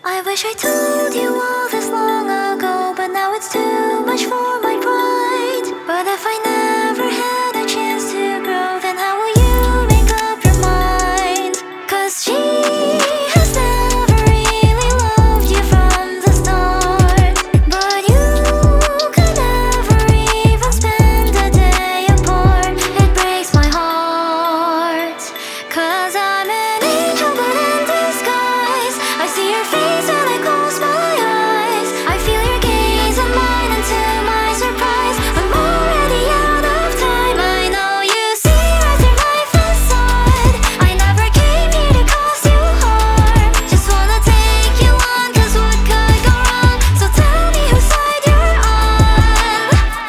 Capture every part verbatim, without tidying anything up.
I wish I told you all this long ago, but now it's too much for my pride. But if I never had a chance to grow, then how will you make up your mind? 'Cause she has never really loved you from the start, but you could never even spend a day apart. It breaks my heart, 'cause I'm an angel but in disguise. I see your face when I close my eyes. I feel your gaze on mine, and to my surprise, I'm already out of time. I know you see right through my facade. I never came here to cause you harm. Just wanna take you on, 'cause what could go wrong? So tell me whose side you're on.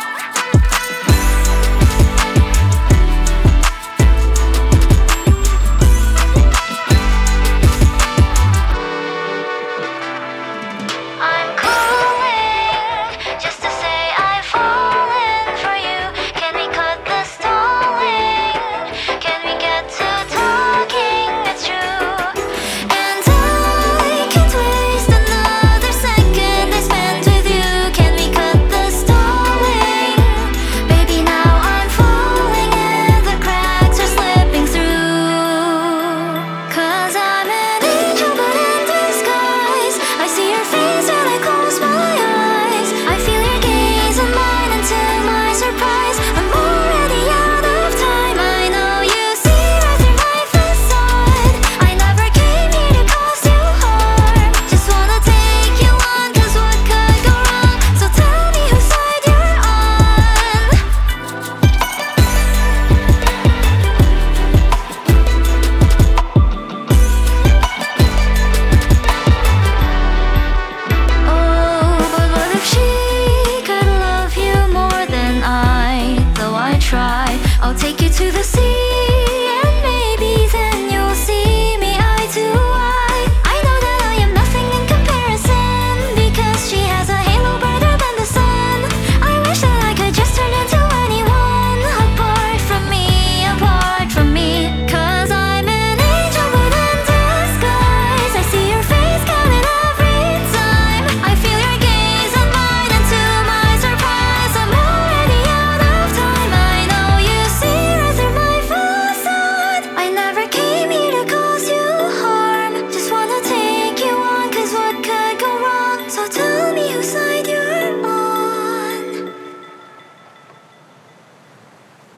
I'm calling just to say I've fallen for you. Can we cut the stalling? Can we get to talking? It's true. And I can't waste another second I spent with you. Can we cut the stalling? Baby, now I'm falling and the cracks are slipping through. 'Cause I'm an angel but in disguise. I see your face when I close my eyes. I feel your gaze on mine, and to my surprise, I'm already out of time. I know you see right through my facade. I never came here to cause you harm. Just wanna take you on, 'cause what could go wrong? So tell me whose side you're on. Oh, but what if she could love you more than I? Though I try, I'll take you to the sea.